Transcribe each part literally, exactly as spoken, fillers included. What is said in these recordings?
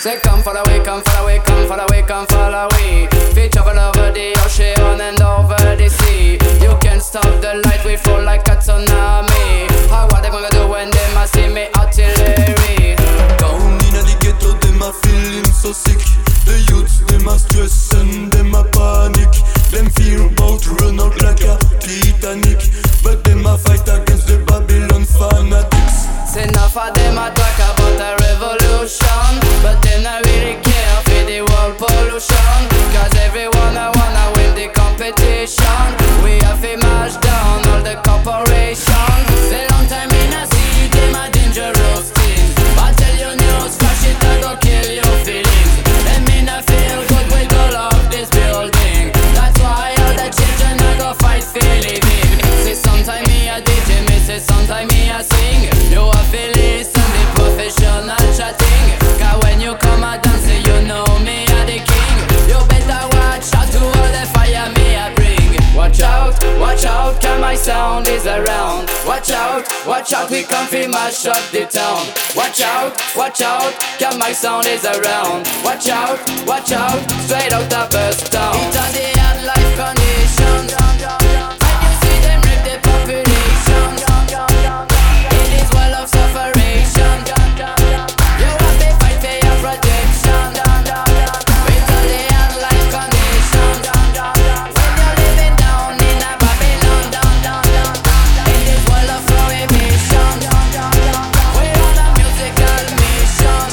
Say come follow we, come follow we, come follow we, come follow we. We travel over the ocean and over the sea. You can't stop the light, we fall like a tsunami. How what they gonna do when they must see me artillery? Down in the ghetto, them a feeling so sick. The youths, them a stress and them a panic. Them fear about run out like a Titanic. But them a fight against the Babylon fanatics. Say enough of them a talk about a revolution, but them not really care for the world pollution. Cause everyone a wanna win the competition. We have to mash down all the corporations. Say long time in a see them a dangerous thing. But tell you news, flash it a go kill your feelings. Them in a feel good, we go love this building. That's why all the children a go fight for living. Say sometime me a D J, me say sometime me a sing. You have to listen the professional chatting. Cause when you come a dance, you know me a the king. You better watch out to all the fire me a bring. Watch out, watch out, cause my sound is around. Watch out, watch out, we come fi mash up the town. Watch out, watch out, cause my sound is around. Watch out, watch out, straight out of Bust Town. It's on the hard life conditions. And you see them rape the population. In this world of sufferation, you have to fight for your protection. It's on the hard life conditions. When you're living down in a Babylon, in this world of prohibition, we're on a musical mission.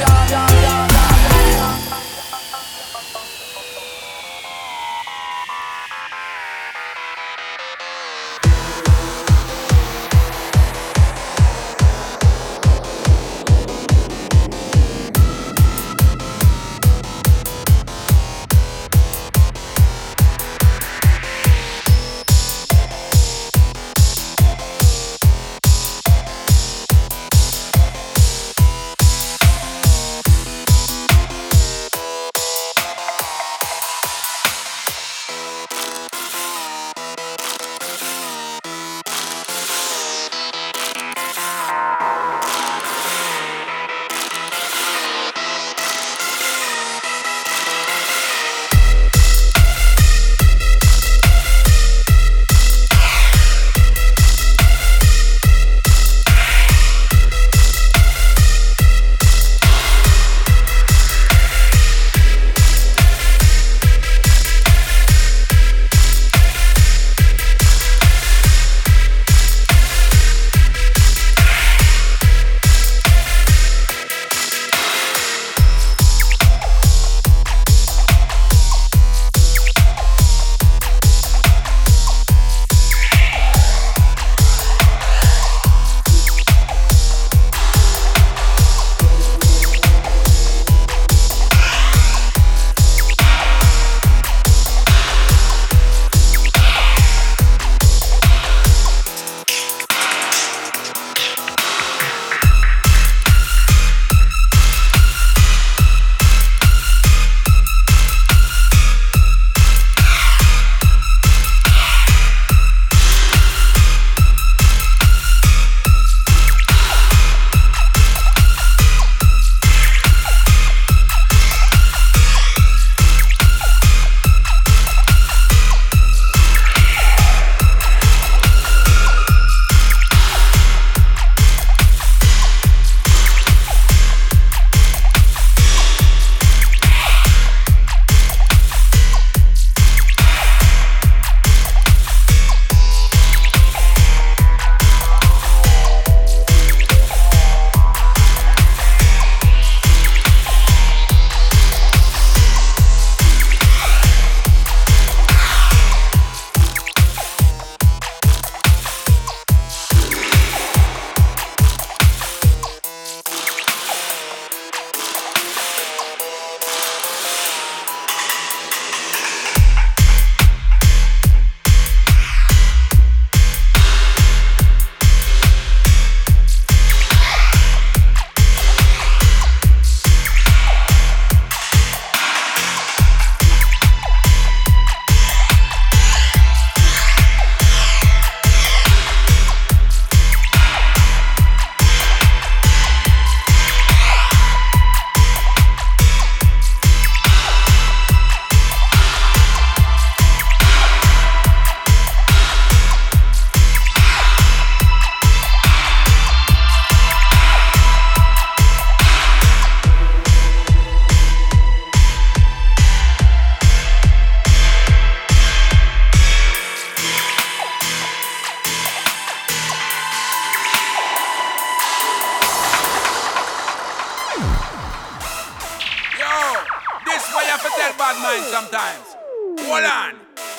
bad mind sometimes. Hold on.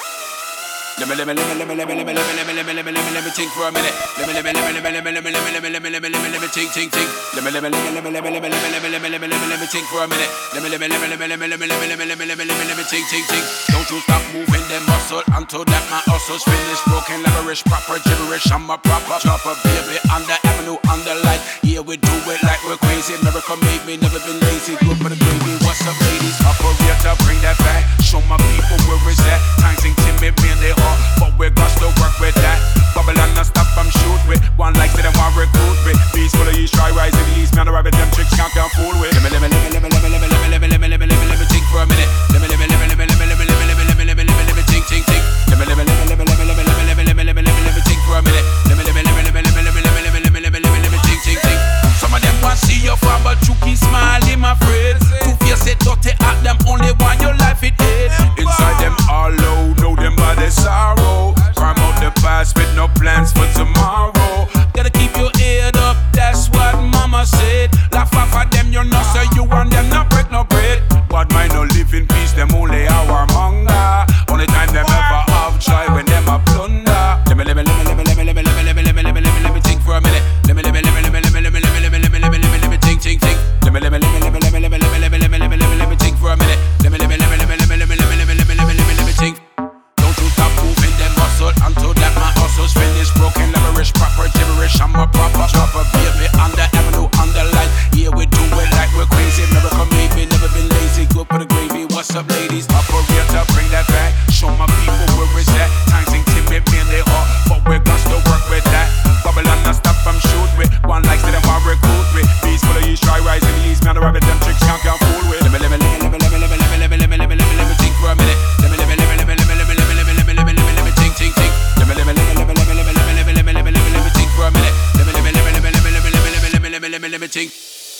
Let me let me let me let me let me let me let me let me let me let me let me let me think for a minute. Let me let me let me let me let me let me let me let me let me let me let me think think think. Let me let me let me let me let me let me let me let me let me let me let me let me think for a minute. Let me let me let me let me let me let me let me let me let me let me let me let me think think think. Don't you stop moving them muscle until that my muscles finish broken gibberish, proper gibberish. I'm a proper chopper baby on the avenue on the light. Yeah, we do it like we're crazy. America made me, never been lazy. Good for the gravy. What's up, ladies? Operator, bring that back. Show my people where it's at. Times ain't timid, man, they are. But we're gonna still work with that. Babylon, not stop, I'm shoot with. One like to them, one recruit with. Beast full of east, try rise in the east. Man, I rabbit them tricks, can't can't fool with. Let me, let me, let me, let me, let me, let me, let me, let me, let me, let me, let me, let me think for a minute. Let me, let me, let me, let me, let me, let me, let me, let me, let me, let me, let me, think, think, think. Let me, let me, let me, let me, let me, let me, let me, let me, let me, let me, let me, let me think for a minute. Let me, let me, let me, let me, let me, let me, let me, let me, let me, let me, let me, let me think, think, think. Some of them want see your fall, but you keep smiling, my friend. Two face it, dirty at them, only one your life it did. Inside them all low, know them by their sorrow. Climb out the past with no plans for tomorrow. Gotta keep your head up, that's what mama said. Laugh off at them, you're not so you and them not break no bread. But mine no live in peace, them only our manga. Only time them ever have joy when them a plunder. Let me, let me, let me, let me, let me, let me, let me, let me, let me, let me, let me, let me think for a minute. Let me, let me, let me, let me, let me, let me, let me, let me, let me, let me, let me, let me think, think, think. Let me, let me, let me, let me, let me, let me, let me, let me, let me, let me, let me, let me think for a minute. Let me, let me, let me, let me, let me, let me, let me, let me, let me, let me, let me, let me think. Don't you stop moving them muscle until that my hustle's finished. Broken gibberish, proper gibberish. I'm a proper chopper baby on the avenue, on the light. Yeah, we do it like we're crazy. America made me, never been lazy. Good for the gravy. What's up, ladies? Operator, bring that back. Show my people where it's at. Times ain't timid, man, they are. But we're gonna still work with that. Babylon, not stop, I'm shoot with. One likes to them, one recruit with. Beast full of east, try rise in the east. Man, I rabbit them tricks, can't can't fool with. Let me, let me, let me, let me, let me, let me, let me, let me, let me, let me, let me, let me think for a minute. Let me, let me, let me, let me, let me, let me, let me, let me, let me, let me, let me, let me think, think, think. Let me, let me, let me, let me, let me, let me, let me, let me, let me, let me, let me, let me think for a minute. Let me, let me, let me, let me, let me, let me, let me, let me, let me, let me, let me think.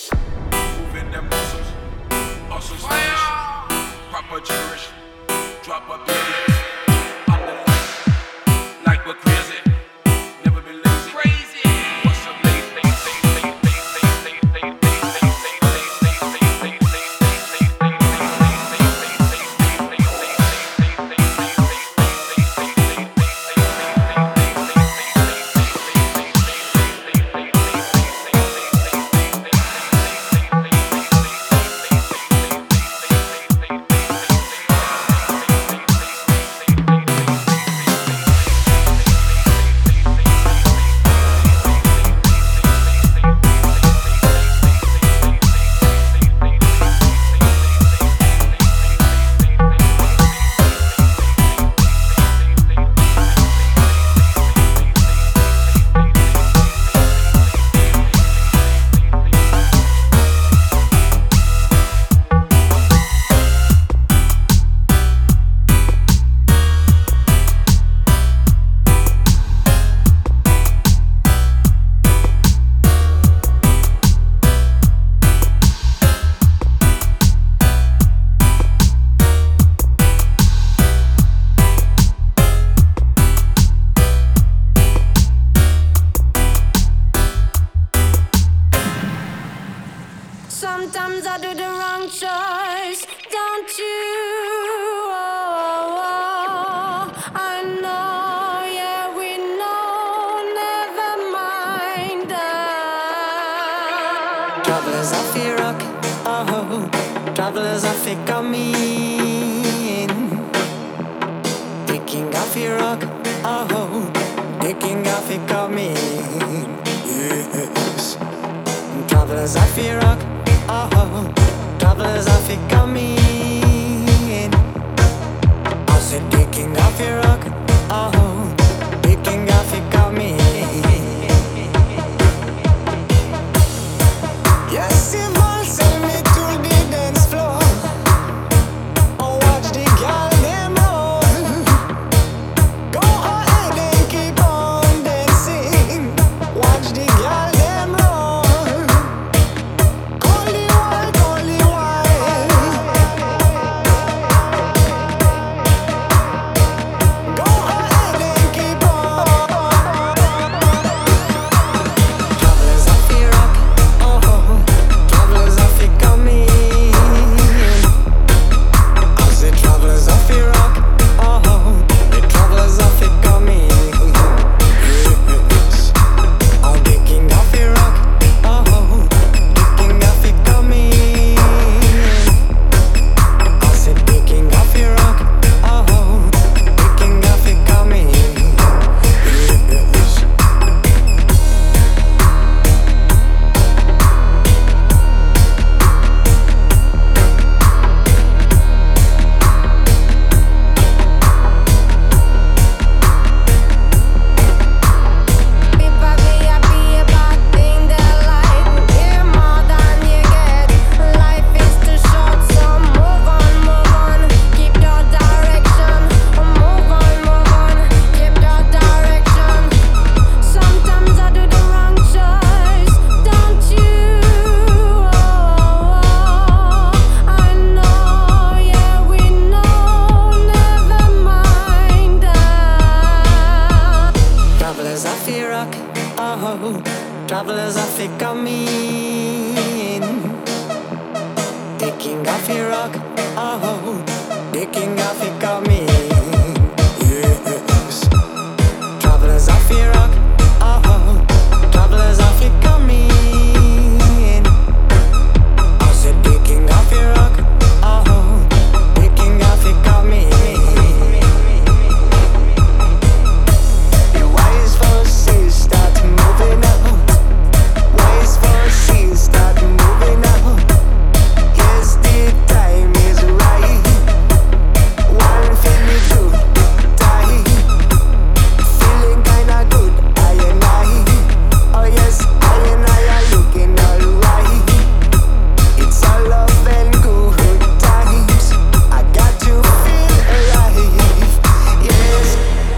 Moving them muscles, muscles finish. Proper gibberish, drop a baby on the light, like we're crazy. Never been lazy. Crazy. What's up, ladies? Sometimes I do the wrong choice, don't you? Oh, oh, I know, yeah, we know, never mind that. Travelers are fear rock, oh, travelers are fake coming. Taking off your rock, oh, taking off it coming. Yes. Travelers are fear rock, oh, travelers are fake coming. I said taking off your rock, oh, taking off it coming. Yes, if I send me to the dance floor, oh, watch the girl them roll. Go ahead and keep on dancing. Watch the girl them roll. Only one, only one. Go king of Iraq, oh, the king of coming. Yes, travelers of Iraq, oh, travelers of coming. I said the king of Iraq, oh, the king of coming. The wise forces start moving out. Wise forces start moving out. Yes, the time is right. One thing we do, die. Feeling kinda good, I and I. Oh yes, I and I are looking alright. It's all love and good times. I got to feel alive. Yes.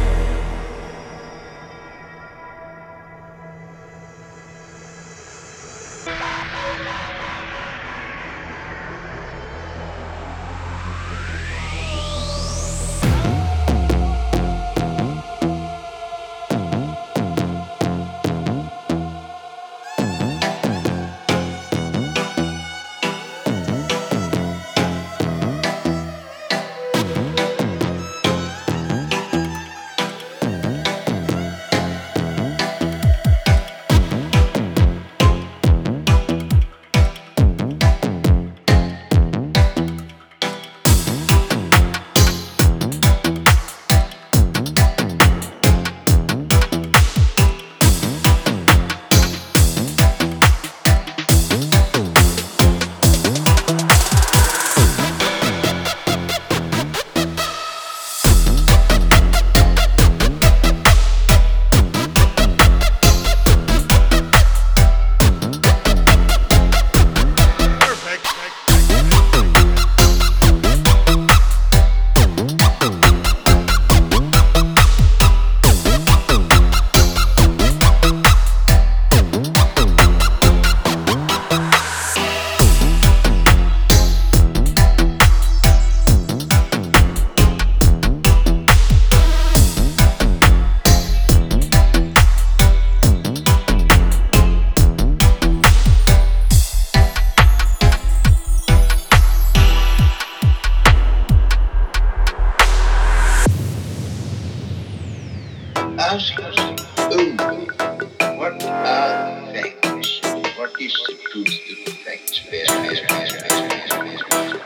Ask yourself, oh, what are the facts? What is the truth to the facts? Bear, bear, bear, bear, bear, bear, bear.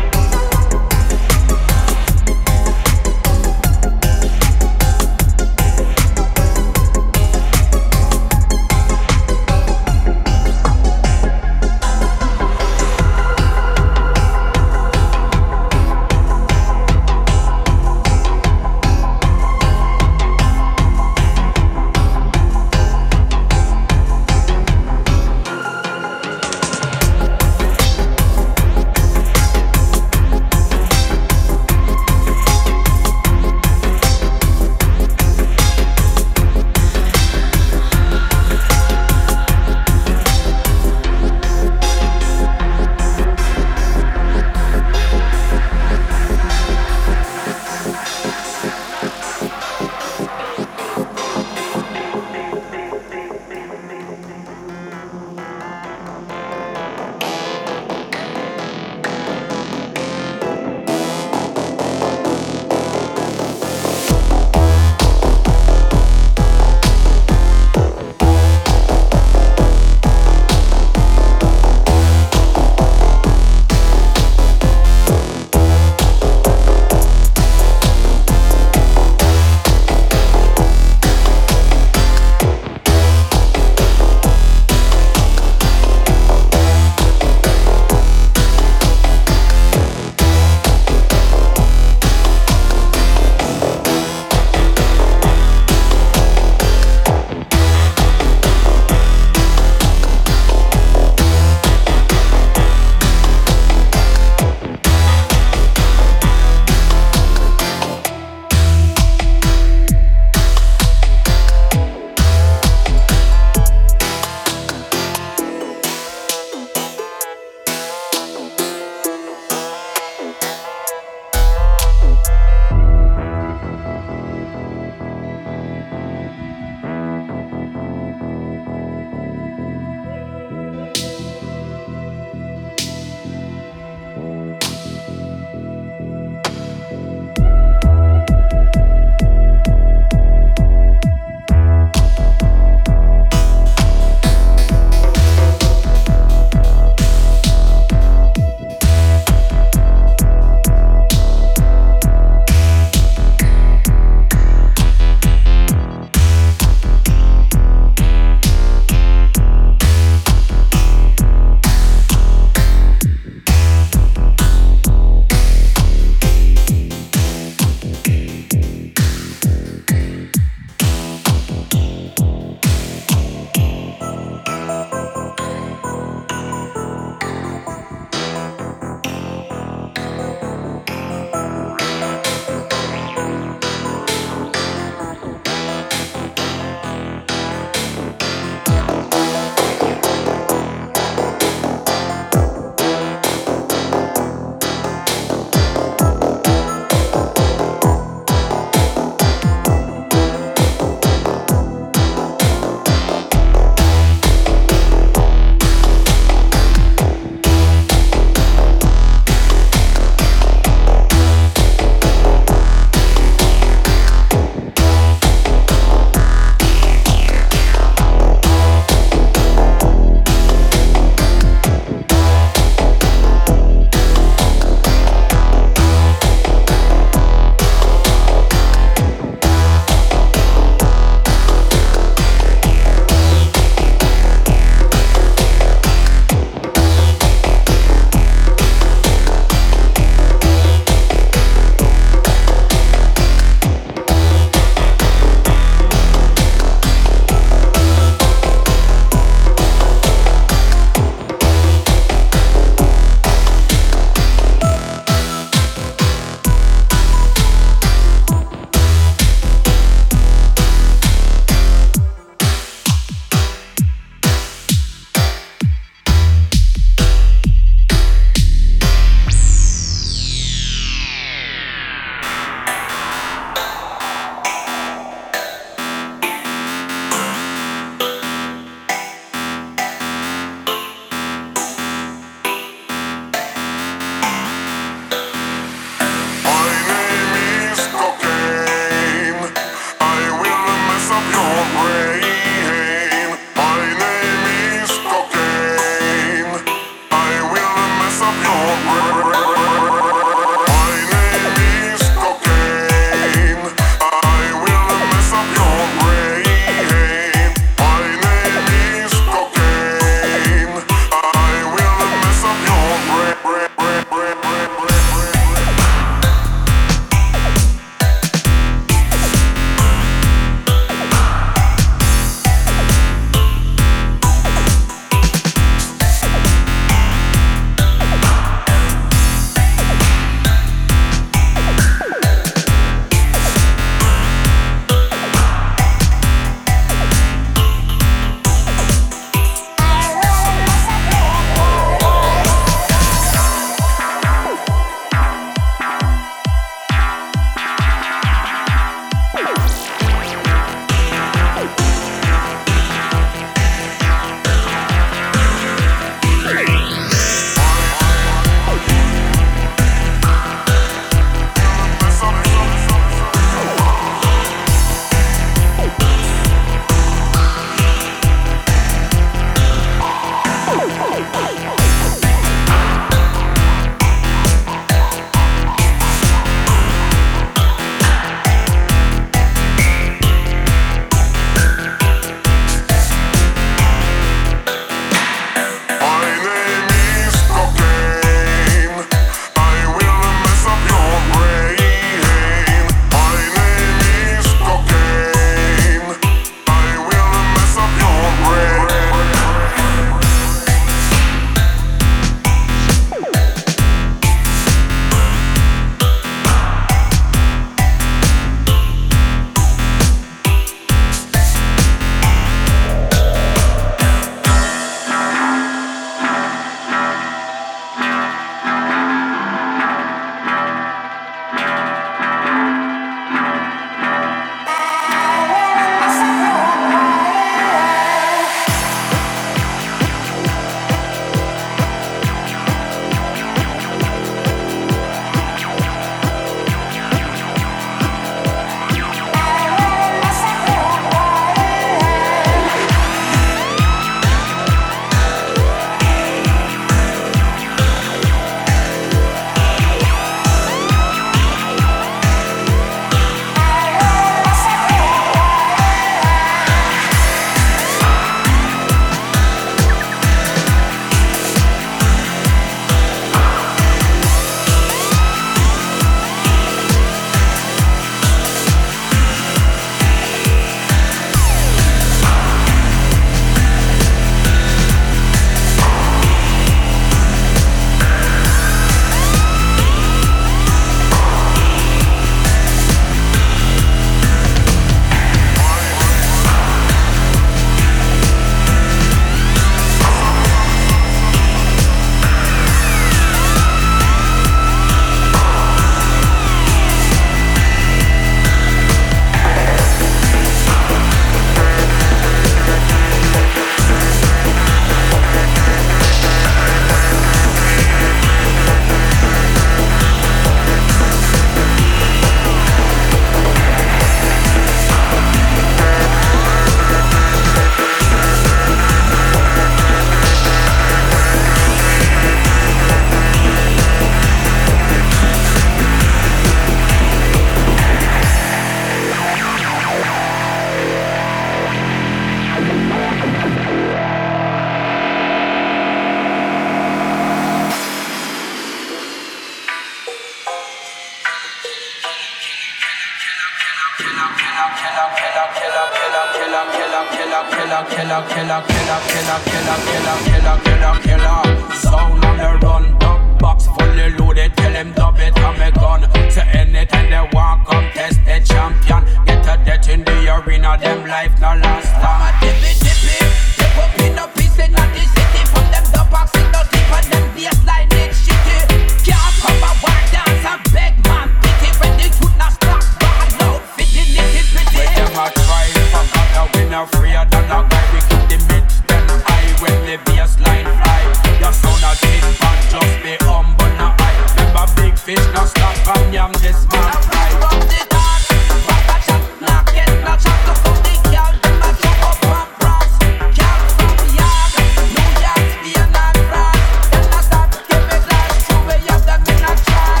killer, killer, killer, killer, killer, killer, killer, killer, killer. Sound on the run, dub box fully loaded. Tell them dub it on me gun. So anytime they want come test the champion. Get a death in the arena, them life no last time. Dippy dippy, dip up in a piece in the city. From them dub box in the deep and them baseline it shitty. Can't come a war dance and beg man pity. When the truth not stop, bad loud fitting it is pretty. When them a try fuck out a winner freer than a guy. We keep the mix them high when the baseline fly. Your sound a tin pan, just be humble na high. Remember big fish no stop and yam this man fly. From the dance, rock a chat, knock it, no chat. Look how the girl them a jump up and prance. Girl from yard, New York, Spain and France. Them a start give me glass, true way of them in a trance.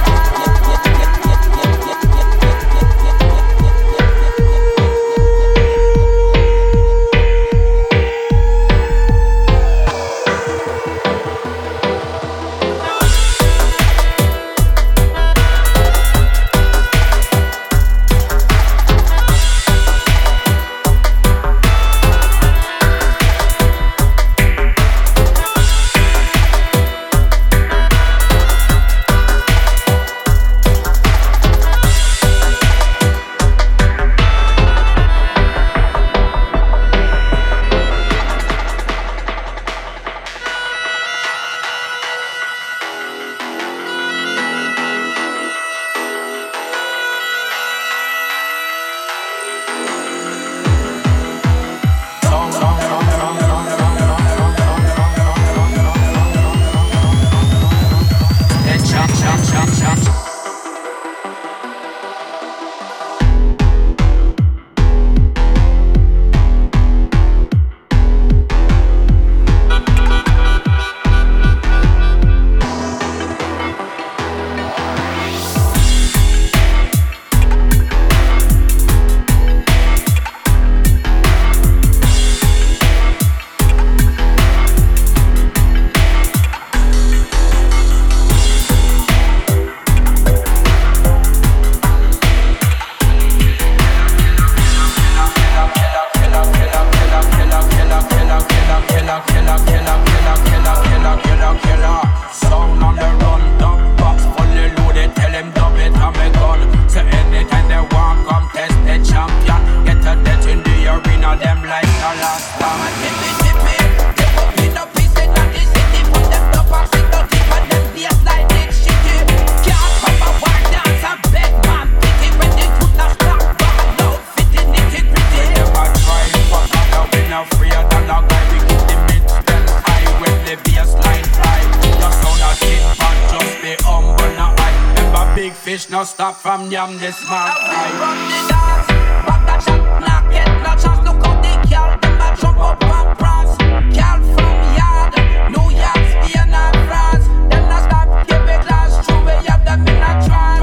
No stop from yam this man. From the dance, back a chat, knock it, no chance. Look how the girl them a jump up and prance. Girl from yard, New York, Spain and France. Them no stop, give it glass, true way of them in a trance.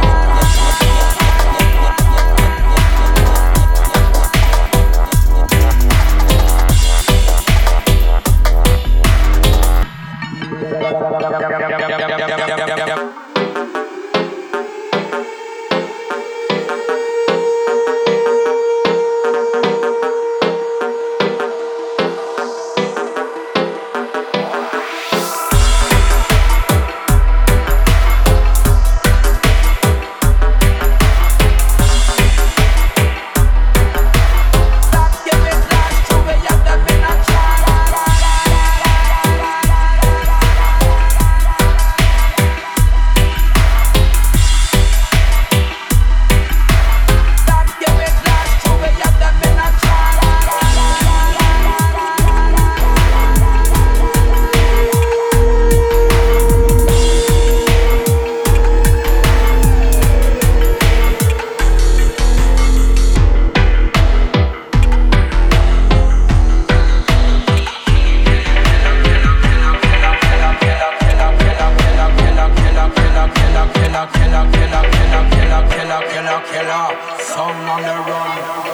Killer, killer, killer, killer, killer, killer, killer, sound on the run.